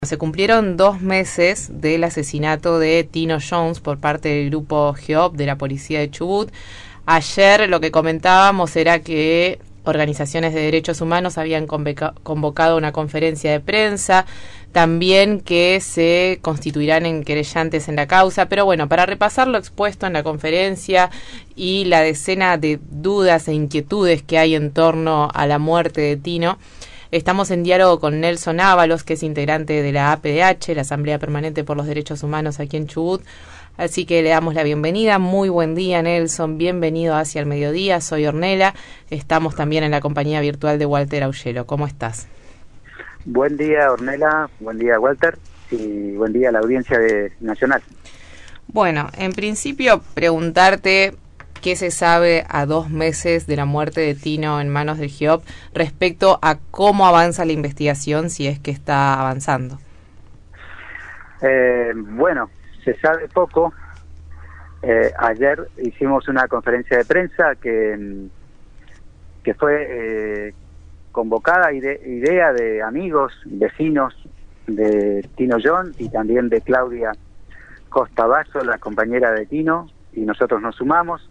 Se cumplieron 2 meses del asesinato de Tino Jones por parte del grupo GEOP de la policía de Chubut. Ayer lo que comentábamos era que organizaciones de derechos humanos habían convocado una conferencia de prensa, también que se constituirán en querellantes en la causa, pero bueno, para repasar lo expuesto en la conferencia y la decena de dudas e inquietudes que hay en torno a la muerte de Tino, estamos en diálogo con Nelson Ábalos, que es integrante de la APDH, la Asamblea Permanente por los Derechos Humanos aquí en Chubut. Así que le damos la bienvenida. Muy buen día, Nelson. Bienvenido Hacia el Mediodía. Soy Ornella. Estamos también en la compañía virtual de Walter Aullero. ¿Cómo estás? Buen día, Ornella. Buen día, Walter. Y buen día a la audiencia nacional. Bueno, en principio preguntarte qué se sabe a 2 meses de la muerte de Tino en manos del GEOP respecto a cómo avanza la investigación, si es que está avanzando. Bueno, se sabe poco. Ayer hicimos una conferencia de prensa que fue convocada, idea de amigos, vecinos de Tino John y también de Claudia Costa Basso, la compañera de Tino, y nosotros nos sumamos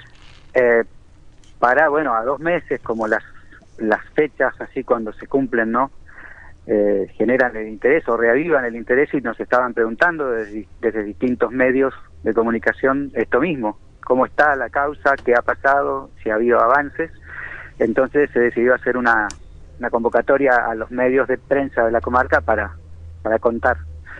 para, bueno, a 2 meses, como las fechas así cuando se cumplen, ¿no? Generan el interés o reavivan el interés, y nos estaban preguntando desde distintos medios de comunicación esto mismo: cómo está la causa, qué ha pasado, si ha habido avances. Entonces se decidió hacer una convocatoria a los medios de prensa de la comarca para contar.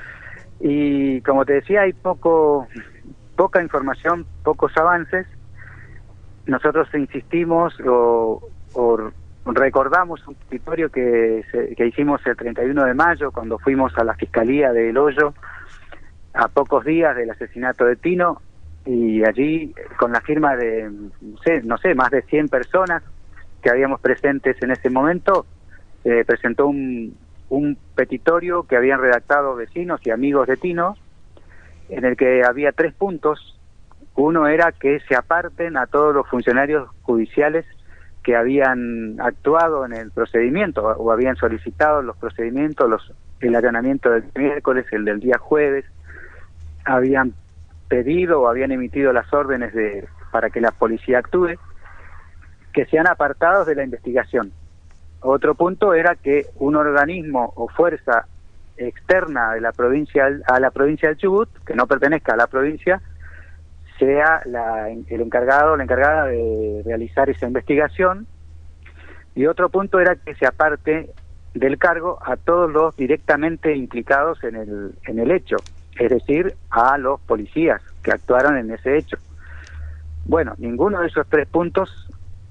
Y como te decía, hay poca información, pocos avances. Nosotros insistimos o recordamos un petitorio que hicimos el 31 de mayo cuando fuimos a la Fiscalía de El Hoyo a pocos días del asesinato de Tino, y allí con la firma de no sé, más de 100 personas que habíamos presentes en ese momento, presentó un petitorio que habían redactado vecinos y amigos de Tino, en el que había 3 puntos. Uno era que se aparten a todos los funcionarios judiciales que habían actuado en el procedimiento o habían solicitado los procedimientos, el allanamiento del miércoles, el del día jueves, habían pedido o habían emitido las órdenes para que la policía actúe, que sean apartados de la investigación. Otro punto era que un organismo o fuerza externa de la provincia a la provincia del Chubut, que no pertenezca a la provincia, sea el encargado o la encargada de realizar esa investigación. Y otro punto era que se aparte del cargo a todos los directamente implicados en el hecho, es decir, a los policías que actuaron en ese hecho. Bueno, ninguno de esos 3 puntos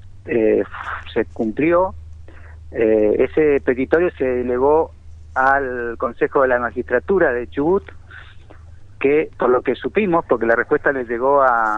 se cumplió. Ese petitorio se elevó al Consejo de la Magistratura de Chubut, que por lo que supimos, porque la respuesta le llegó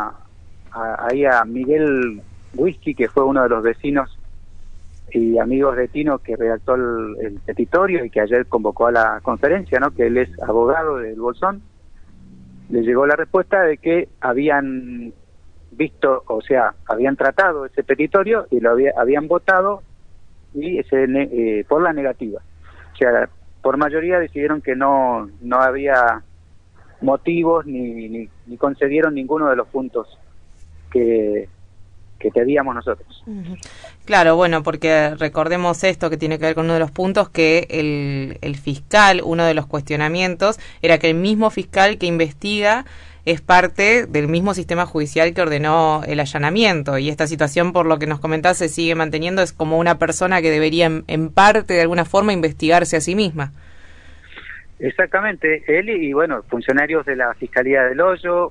ahí a Miguel Whisky, que fue uno de los vecinos y amigos de Tino que redactó el petitorio y que ayer convocó a la conferencia, ¿no? Que él es abogado del Bolsón. Le llegó la respuesta de que habían visto, o sea, habían tratado ese petitorio y lo habían votado y por la negativa. O sea, por mayoría decidieron que no había motivos ni concedieron ninguno de los puntos que pedíamos nosotros. Claro, bueno, porque recordemos esto que tiene que ver con uno de los puntos, que el fiscal, uno de los cuestionamientos era que el mismo fiscal que investiga es parte del mismo sistema judicial que ordenó el allanamiento, y esta situación, por lo que nos comentás, se sigue manteniendo. Es como una persona que debería en parte, de alguna forma, investigarse a sí misma. Exactamente, él y bueno, funcionarios de la Fiscalía del Hoyo,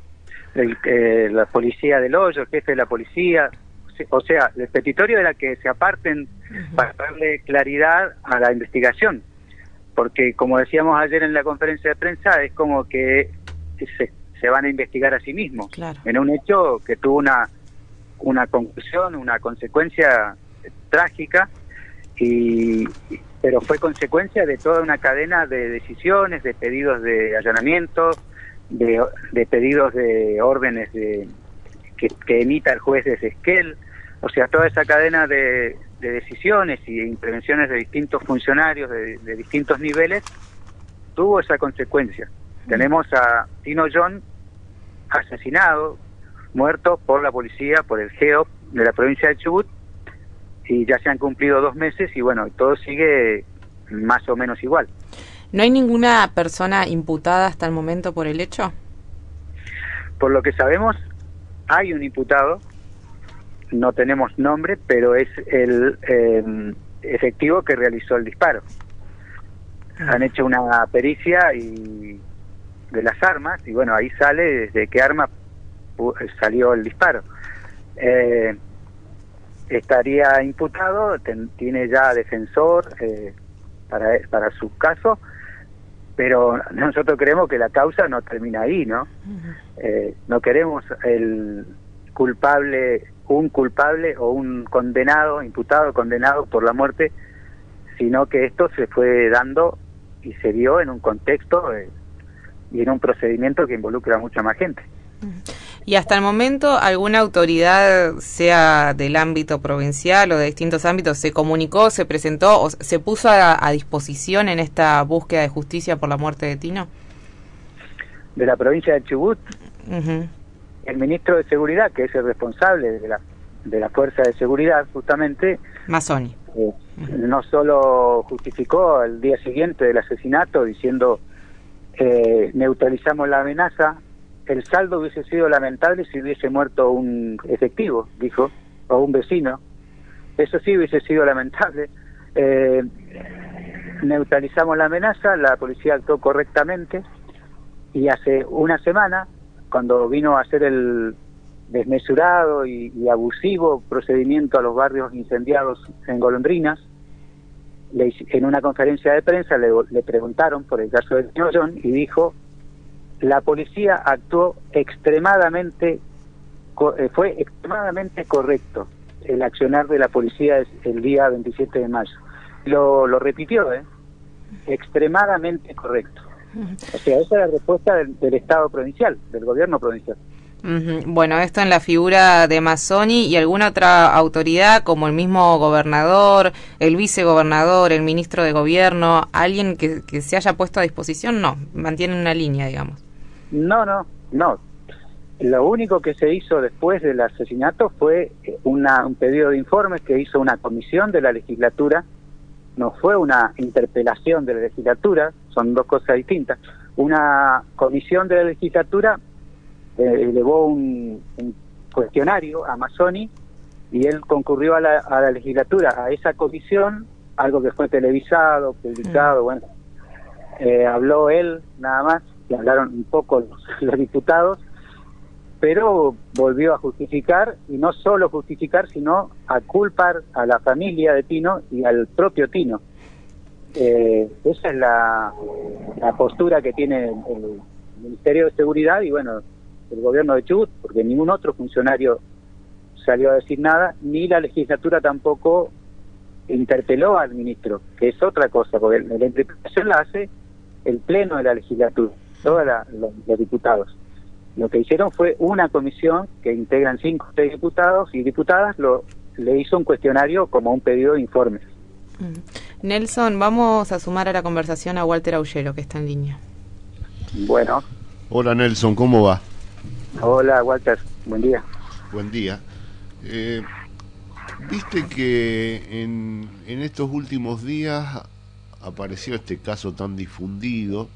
la Policía del Hoyo, el jefe de la policía. O sea, el petitorio era que se aparten para darle claridad a la investigación, porque como decíamos ayer en la conferencia de prensa, es como que se van a investigar a sí mismos, claro, en un hecho que tuvo una conclusión, una consecuencia trágica, pero fue consecuencia de toda una cadena de decisiones, de pedidos de allanamiento, de pedidos de órdenes que emita el juez de Esquel. O sea, toda esa cadena de decisiones y intervenciones de distintos funcionarios de distintos niveles tuvo esa consecuencia. Tenemos a Tino John asesinado, muerto por la policía, por el GEOP de la provincia de Chubut, y ya se han cumplido 2 meses y bueno, todo sigue más o menos igual. ¿No hay ninguna persona imputada hasta el momento por el hecho? Por lo que sabemos, hay un imputado, no tenemos nombre, pero es el efectivo que realizó el disparo. Han hecho una pericia de las armas, y bueno, ahí sale desde qué arma salió el disparo. Estaría imputado, tiene ya defensor para su caso, pero nosotros creemos que la causa no termina ahí, ¿no? No queremos un culpable o un condenado, imputado, condenado por la muerte, sino que esto se fue dando y se dio en un contexto y en un procedimiento que involucra a mucha más gente. ¿Y hasta el momento alguna autoridad, sea del ámbito provincial o de distintos ámbitos, se comunicó, se presentó o se puso a disposición en esta búsqueda de justicia por la muerte de Tino? De la provincia de Chubut, el ministro de Seguridad, que es el responsable de la Fuerza de Seguridad, justamente, Mazzoni, no solo justificó al día siguiente del asesinato diciendo neutralizamos la amenaza, el saldo hubiese sido lamentable si hubiese muerto un efectivo, dijo, o un vecino. Eso sí hubiese sido lamentable. Neutralizamos la amenaza, la policía actuó correctamente, y hace una semana, cuando vino a hacer el desmesurado y abusivo procedimiento a los barrios incendiados en Golondrinas, en una conferencia de prensa le preguntaron por el caso de Tino John y dijo: la policía actuó fue extremadamente correcto el accionar de la policía el día 27 de mayo. Lo repitió, extremadamente correcto. O sea, esa es la respuesta del Estado provincial, del gobierno provincial. Bueno, esto en la figura de Mazzoni, y alguna otra autoridad como el mismo gobernador, el vicegobernador, el ministro de gobierno, alguien que se haya puesto a disposición, no, mantienen una línea, digamos. No. Lo único que se hizo después del asesinato fue un pedido de informes que hizo una comisión de la legislatura. No fue una interpelación de la legislatura, son dos cosas distintas. Una comisión de la legislatura elevó un cuestionario a Mazzoni y él concurrió a la legislatura, a esa comisión, algo que fue televisado, publicado, bueno, habló él nada más, y hablaron un poco los diputados, pero volvió a justificar, y no solo justificar, sino a culpar a la familia de Tino y al propio Tino. Esa es la postura que tiene el Ministerio de Seguridad y bueno, el gobierno de Chubut, porque ningún otro funcionario salió a decir nada, ni la legislatura tampoco interpeló al ministro, que es otra cosa, porque la interpelación la hace el pleno de la legislatura, todos los diputados. Lo que hicieron fue una comisión que integran 5 o 6 diputados y diputadas, le hizo un cuestionario como un pedido de informes. Nelson, vamos a sumar a la conversación a Walter Aullero, que está en línea. Bueno. Hola Nelson, ¿cómo va? Hola Walter, buen día. Buen día. Viste que en estos últimos días apareció este caso tan difundido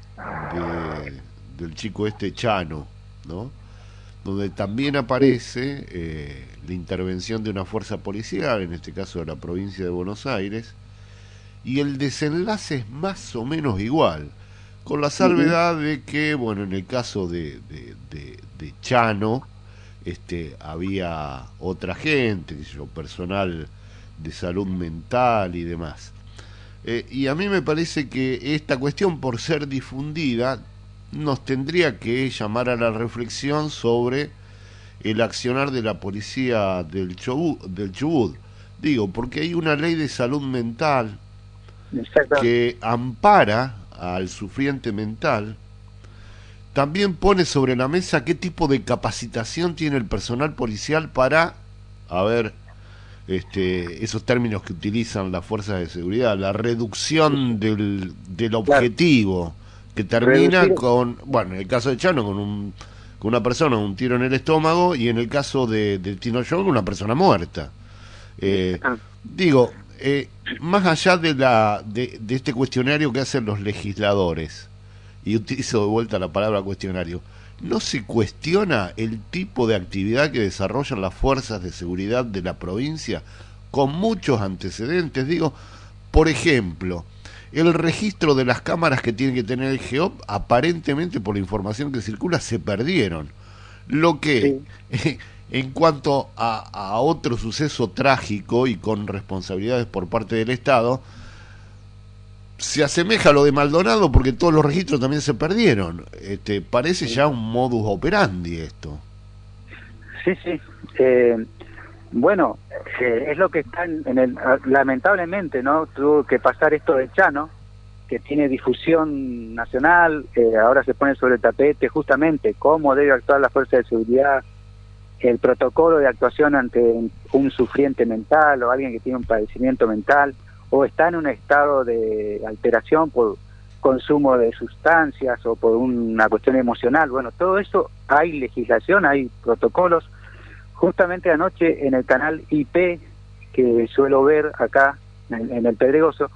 del chico Chano, ¿no? Donde también aparece la intervención de una fuerza policial, en este caso de la provincia de Buenos Aires, y el desenlace es más o menos igual, con la salvedad de que, bueno, en el caso de Chano, había otra gente, personal de salud mental y demás. Y a mí me parece que esta cuestión, por ser difundida, nos tendría que llamar a la reflexión sobre el accionar de la policía del Chubut. Digo, porque hay una ley de salud mental que ampara al sufriente mental, también pone sobre la mesa qué tipo de capacitación tiene el personal policial para, esos términos que utilizan las fuerzas de seguridad, la reducción del objetivo, que termina Reducir... con, bueno, en el caso de Chano, con una persona, un tiro en el estómago, y en el caso de Tino John, una persona muerta. Digo, más allá de este cuestionario que hacen los legisladores, y utilizo de vuelta la palabra cuestionario, ¿no se cuestiona el tipo de actividad que desarrollan las fuerzas de seguridad de la provincia con muchos antecedentes? Digo, por ejemplo, el registro de las cámaras que tiene que tener el GEOP, aparentemente por la información que circula, se perdieron. Lo que, sí, en cuanto a otro suceso trágico y con responsabilidades por parte del Estado, se asemeja a lo de Maldonado porque todos los registros también se perdieron. Parece ya un modus operandi esto. Sí, sí. Bueno, es lo que está lamentablemente, ¿no? Tuvo que pasar esto de Chano, que tiene difusión nacional, ahora se pone sobre el tapete justamente cómo debe actuar la fuerza de seguridad, el protocolo de actuación ante un sufriente mental o alguien que tiene un padecimiento mental, o está en un estado de alteración por consumo de sustancias o por una cuestión emocional. Bueno, todo eso hay legislación, hay protocolos. Justamente anoche en el canal IP, que suelo ver acá en el Pedregoso,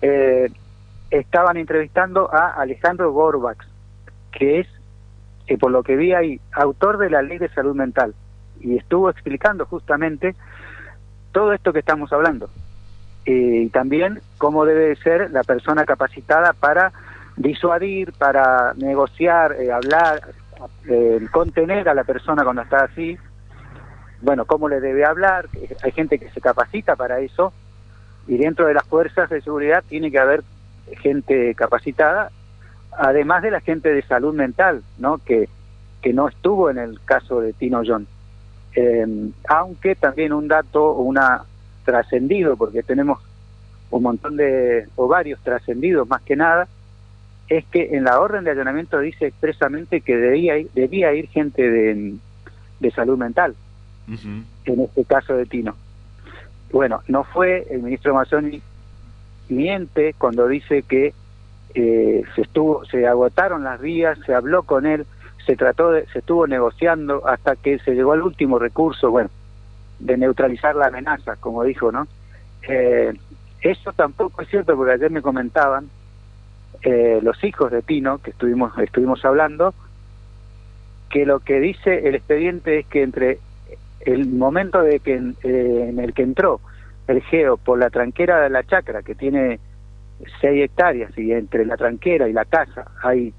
estaban entrevistando a Alejandro Gorbach, que es, por lo que vi ahí, autor de la Ley de Salud Mental, y estuvo explicando justamente todo esto que estamos hablando. Y también cómo debe ser la persona capacitada para disuadir, para negociar, hablar, contener a la persona cuando está así. Bueno, cómo le debe hablar. Hay gente que se capacita para eso, y dentro de las fuerzas de seguridad tiene que haber gente capacitada, además de la gente de salud mental, ¿no? Que no estuvo en el caso de Tino John. Aunque también un dato, trascendido, porque tenemos un montón o varios trascendidos más que nada, es que en la orden de allanamiento dice expresamente que debía ir gente de salud mental, en este caso de Tino. Bueno, no fue. El ministro Mazzoni miente cuando dice que se agotaron las vías, se habló con él, se estuvo negociando hasta que se llegó al último recurso, bueno, de neutralizar la amenaza, como dijo, ¿no? Eso tampoco es cierto, porque ayer me comentaban los hijos de Tino, que estuvimos hablando, que lo que dice el expediente es que entre el momento de que en el que entró el GEO por la tranquera de la chacra, que tiene 6 hectáreas, y entre la tranquera y la casa hay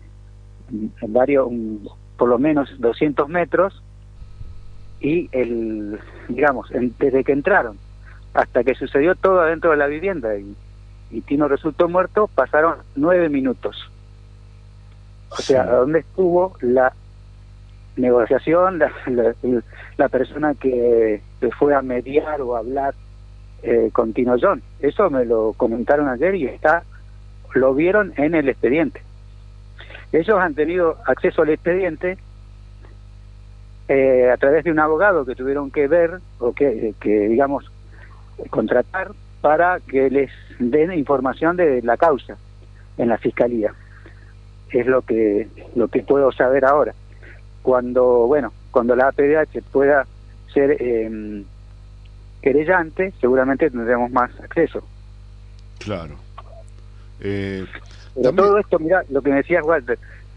por lo menos 200 metros, y desde que entraron hasta que sucedió todo adentro de la vivienda y Tino resultó muerto, pasaron 9 minutos. O sea, ¿dónde estuvo la negociación, la persona que fue a mediar o a hablar con Tino John? Eso me lo comentaron ayer y lo vieron en el expediente. Ellos han tenido acceso al expediente a través de un abogado que tuvieron que ver o que digamos contratar para que les den información de la causa en la fiscalía. Es lo que puedo saber ahora. Cuando la APDH pueda ser querellante, seguramente tendremos más acceso. Claro. Pero todo esto, mira, lo que me decías, Walter,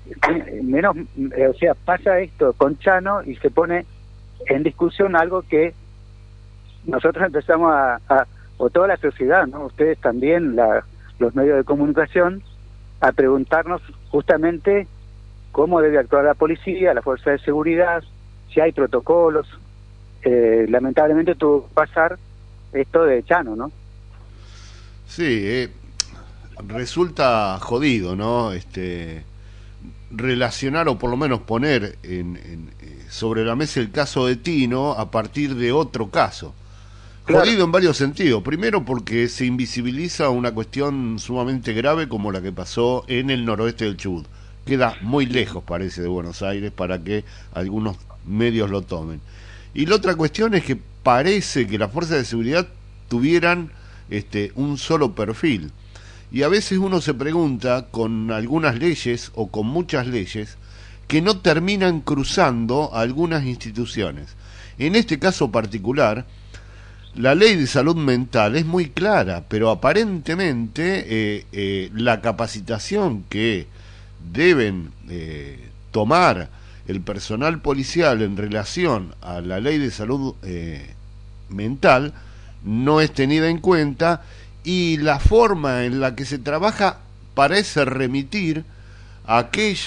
pasa esto con Chano y se pone en discusión algo que nosotros empezamos o toda la sociedad, ¿no? Ustedes también, los medios de comunicación, a preguntarnos justamente cómo debe actuar la policía, la fuerza de seguridad, si hay protocolos. Lamentablemente tuvo que pasar esto de Chano, ¿no? Sí, resulta jodido, ¿no? Relacionar o por lo menos poner sobre la mesa el caso de Tino a partir de otro caso. Claro. Jodido en varios sentidos. Primero porque se invisibiliza una cuestión sumamente grave como la que pasó en el noroeste del Chubut. Queda muy lejos, parece, de Buenos Aires para que algunos medios lo tomen. Y la otra cuestión es que parece que las fuerzas de seguridad tuvieran un solo perfil. Y a veces uno se pregunta con algunas leyes o con muchas leyes que no terminan cruzando algunas instituciones. En este caso particular, la ley de salud mental es muy clara, pero aparentemente la capacitación que deben tomar el personal policial en relación a la ley de salud mental no es tenida en cuenta, y la forma en la que se trabaja parece remitir a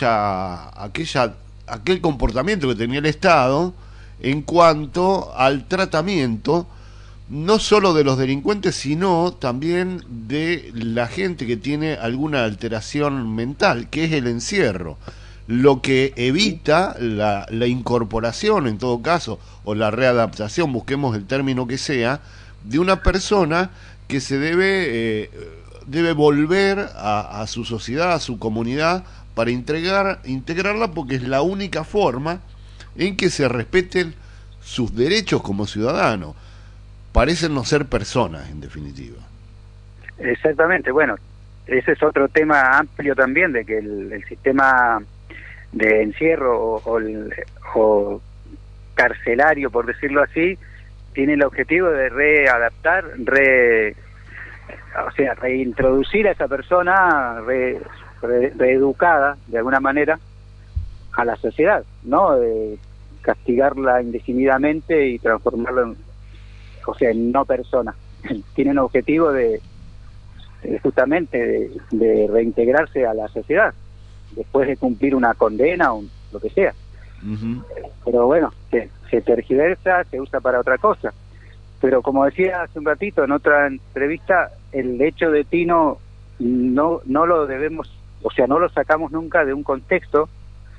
aquel comportamiento que tenía el Estado en cuanto al tratamiento no solo de los delincuentes, sino también de la gente que tiene alguna alteración mental, que es el encierro, lo que evita la incorporación, en todo caso, o la readaptación, busquemos el término que sea, de una persona que se debe volver a su sociedad, a su comunidad, para integrarla, porque es la única forma en que se respeten sus derechos como ciudadano. Parecen no ser personas, en definitiva. Exactamente, bueno, ese es otro tema amplio también, de que el sistema de encierro o carcelario, por decirlo así, tiene el objetivo de readaptar, reintroducir a esa persona reeducada de alguna manera a la sociedad, ¿no? Castigarla indefinidamente y transformarla en no persona. Tienen objetivo justamente de reintegrarse a la sociedad después de cumplir una condena o lo que sea. Uh-huh. Pero bueno, se tergiversa, se usa para otra cosa. Pero como decía hace un ratito en otra entrevista, el hecho de Tino no lo debemos, no lo sacamos nunca de un contexto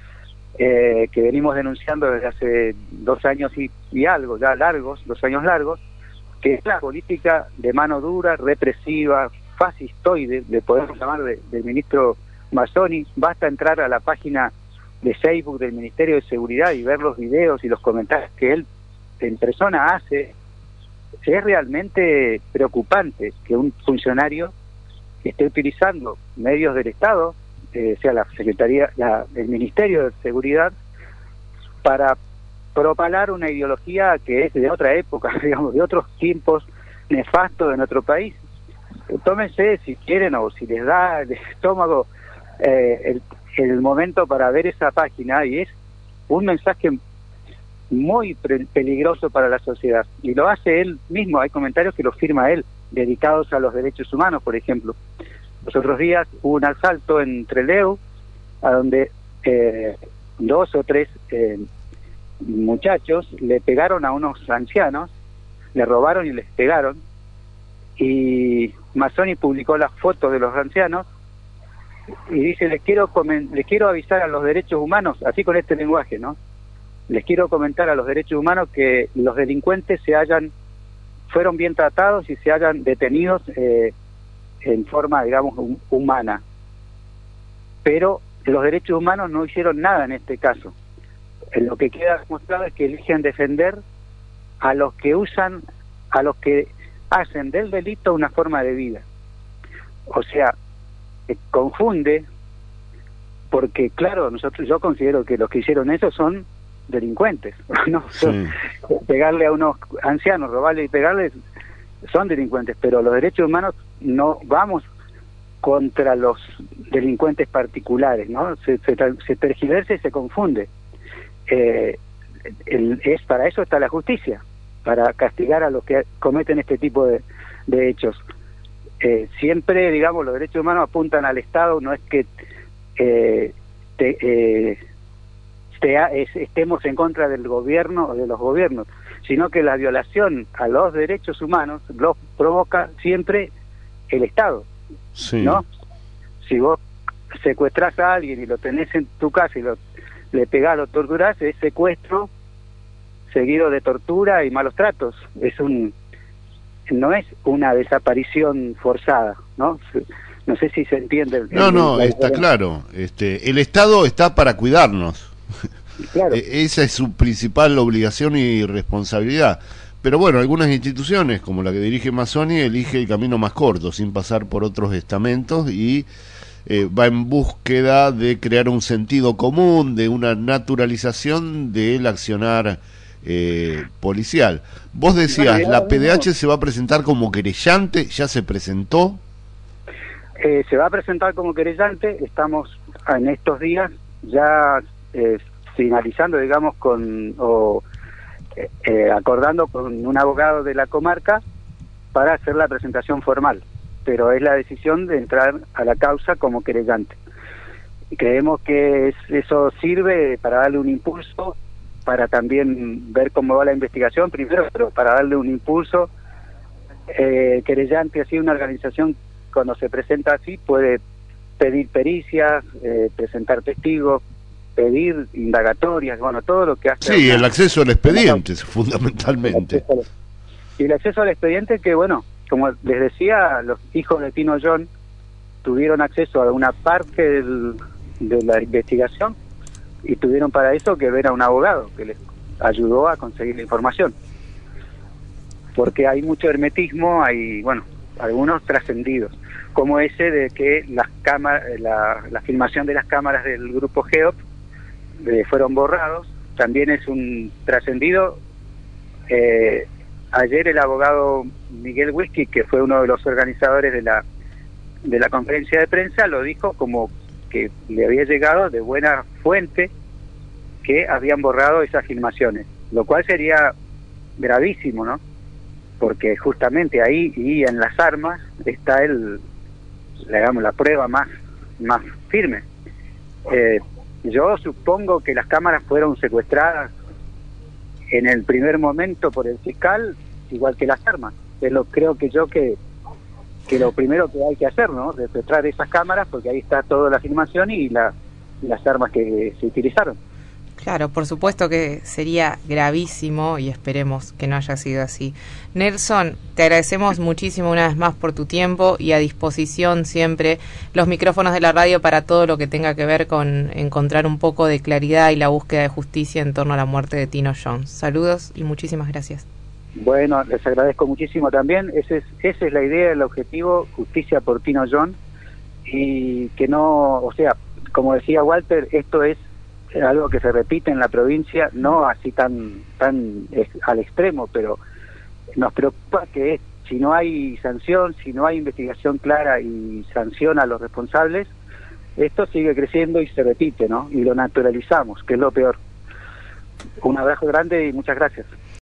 que venimos denunciando desde hace 2 años y algo, ya largos, 2 años largos, que es la política de mano dura, represiva, fascistoide, le podemos llamar, del ministro Mazzoni. Basta entrar a la página de Facebook del Ministerio de Seguridad y ver los videos y los comentarios que él en persona hace. Es realmente preocupante que un funcionario esté utilizando medios del Estado, sea la Secretaría, el Ministerio de Seguridad, para propalar una ideología que es de otra época, digamos, de otros tiempos nefastos de nuestro país. Tómense, si quieren, o si les da el estómago, el momento para ver esa página, y es un mensaje muy peligroso para la sociedad, y lo hace él mismo. Hay comentarios que los firma él, dedicados a los derechos humanos, por ejemplo. Los otros días hubo un asalto en Trelew, a donde 2 o 3 muchachos le pegaron a unos ancianos, le robaron y les pegaron, y Mazzoni publicó las fotos de los ancianos y dice: les quiero avisar a los derechos humanos, así con este lenguaje, ¿no? Les quiero comentar a los derechos humanos que los delincuentes fueron bien tratados y se hayan detenidos en forma, digamos, humana. Pero los derechos humanos no hicieron nada en este caso. Lo que queda demostrado es que eligen defender a los que hacen del delito una forma de vida. O sea, confunde, porque claro, yo considero que los que hicieron eso son delincuentes, ¿no? Sí. Pegarle a unos ancianos, robarle y pegarles, son delincuentes, pero los derechos humanos no vamos contra los delincuentes particulares, ¿no? Se tergiversa y se confunde. Para eso está la justicia, para castigar a los que cometen este tipo de hechos. Siempre, digamos, los derechos humanos apuntan al Estado, no es que estemos en contra del gobierno o de los gobiernos, sino que la violación a los derechos humanos los provoca siempre el Estado. Sí. ¿No? Si vos secuestrás a alguien y lo tenés en tu casa y le pegás, lo torturás, es secuestro seguido de tortura y malos tratos. No es una desaparición forzada, ¿no? No sé si se entiende. Está claro. El Estado está para cuidarnos. Claro. Esa es su principal obligación y responsabilidad. pero bueno, algunas instituciones, como la que dirige Mazzoni, elige el camino más corto, sin pasar por otros estamentos, y va en búsqueda de crear un sentido común, de una naturalización del accionar policial. Vos decías, bueno, la PDH se va a presentar como querellante, ¿ya se presentó? Se va a presentar como querellante, estamos en estos días ya finalizando, digamos, acordando con un abogado de la comarca para hacer la presentación formal, pero es la decisión de entrar a la causa como querellante. Y creemos que eso sirve para darle un impulso, para también ver cómo va la investigación primero, pero para darle un impulso. Querellante, así una organización cuando se presenta así puede pedir pericias, presentar testigos, pedir indagatorias, bueno, todo lo que hace... Sí, el acceso al expediente, fundamentalmente. Y el acceso al expediente que, bueno, como les decía, los hijos de Tino John tuvieron acceso a una parte de la investigación y tuvieron para eso que ver a un abogado que les ayudó a conseguir la información. Porque hay mucho hermetismo, hay, bueno, algunos trascendidos, como ese de que las cámaras, la filmación de las cámaras del grupo GEOP fueron borrados, también es un trascendido. Ayer el abogado Miguel Whisky, que fue uno de los organizadores de la conferencia de prensa, lo dijo como que le había llegado de buena fuente que habían borrado esas filmaciones, lo cual sería gravísimo, ¿no? Porque justamente ahí y en las armas está digamos, la prueba más firme. Yo supongo que las cámaras fueron secuestradas en el primer momento por el fiscal, igual que las armas. Creo que lo primero que hay que hacer, ¿no? Secuestrar esas cámaras, porque ahí está toda la filmación y las armas que se utilizaron. Claro, por supuesto que sería gravísimo y esperemos que no haya sido así. Nelson, te agradecemos muchísimo una vez más por tu tiempo y a disposición siempre los micrófonos de la radio para todo lo que tenga que ver con encontrar un poco de claridad y la búsqueda de justicia en torno a la muerte de Tino Jones. Saludos y muchísimas gracias. Bueno, les agradezco muchísimo también. Esa es la idea, el objetivo, justicia por Tino John, y que no, o sea, como decía Walter, esto es algo que se repite en la provincia, no así tan al extremo, pero nos preocupa que si no hay sanción, si no hay investigación clara y sanción a los responsables, esto sigue creciendo y se repite, ¿no? Y lo naturalizamos, que es lo peor. Un abrazo grande y muchas gracias.